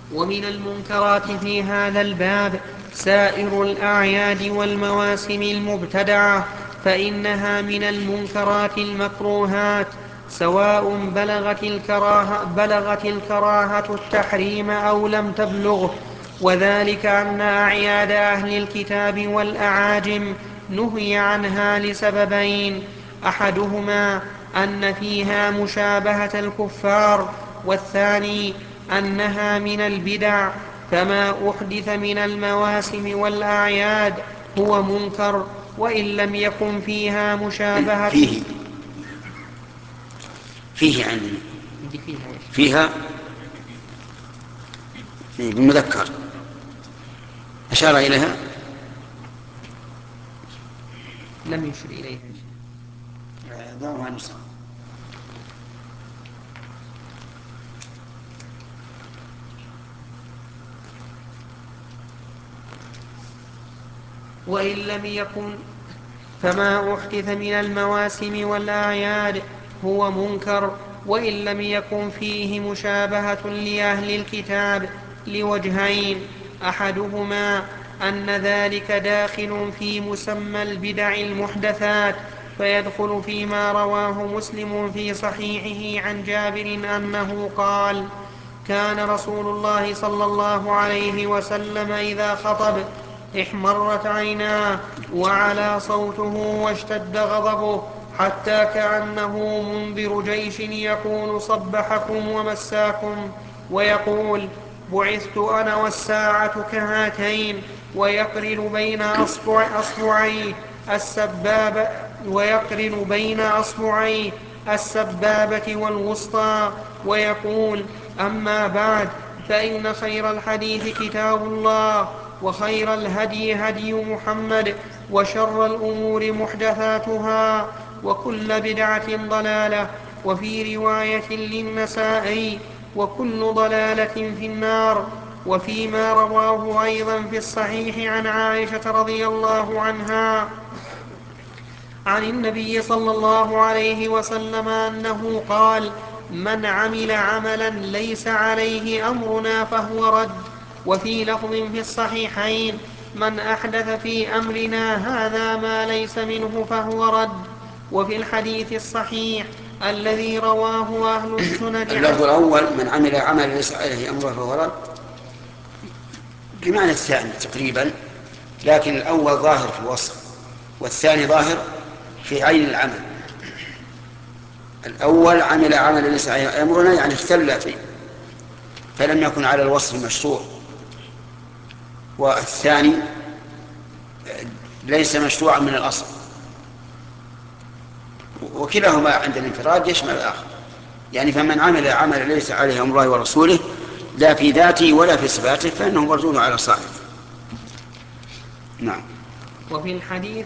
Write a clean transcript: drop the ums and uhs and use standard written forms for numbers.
ومن المنكرات في هذا الباب سائر الأعياد والمواسم المبتدعة، فإنها من المنكرات المكروهات، سواء بلغت الكراهة التحريم أو لم تبلغه. وذلك أن أعياد أهل الكتاب والأعاجم نهي عنها لسببين: أحدهما أن فيها مشابهة الكفار، والثاني أنها من البدع، فما أحدث من المواسم والأعياد هو منكر وإن لم يكن فيها مشابهة. فيه يعني فيها بالمذكر أشار إليها، لم يشر إليها دعوها نسخ. وإن لم يكن فما أحدث من المواسم والأعياد هو منكر وإن لم يكن فيه مشابهة لأهل الكتاب لوجهين: أحدهما أن ذلك داخل في مسمى البدع المحدثات، فيدخل فيما رواه مسلم في صحيحه عن جابر أنه قال: كان رسول الله صلى الله عليه وسلم إذا خطب احمرت عيناه وعلى صوته واشتد غضبه، حتى كأنه منذر جيش يقول: صبحكم ومساكم، ويقول: بعثت أنا والساعة كهاتين، ويقرن بين أصبعيه السبابة والوسطى، ويقول: أما بعد، فإن خير الحديث كتاب الله، وخير الهدي هدي محمد، وشر الأمور محدثاتها، وكل بدعة ضلالة. وفي رواية للنسائي: وكل ضلالة في النار. وفيما رواه أيضا في الصحيح عن عائشة رضي الله عنها عن النبي صلى الله عليه وسلم أنه قال: من عمل عملا ليس عليه أمرنا فهو رد. وفي لفظ في الصحيحين: من أحدث في أمرنا هذا ما ليس منه فهو رد. وفي الحديث الصحيح الذي رواه أهل السنن اللفظ الأول: من عمل عملا ليس عليه أمره فهو رد، بمعنى الثاني تقريبا، لكن الأول ظاهر في الوصف والثاني ظاهر في عين العمل. الأول عمل عملا ليس عليه أمرنا، يعني اختل فيه فلم يكن على الوصف المشروع، والثاني ليس مشروعا من الأصل، وكلاهما عند الانفراد يشمل الآخر. يعني فمن عمل عملا ليس عليه أمر الله ورسوله لا في ذاته ولا في صفاته فإنه مردود على صاحبه. نعم. وفي الحديث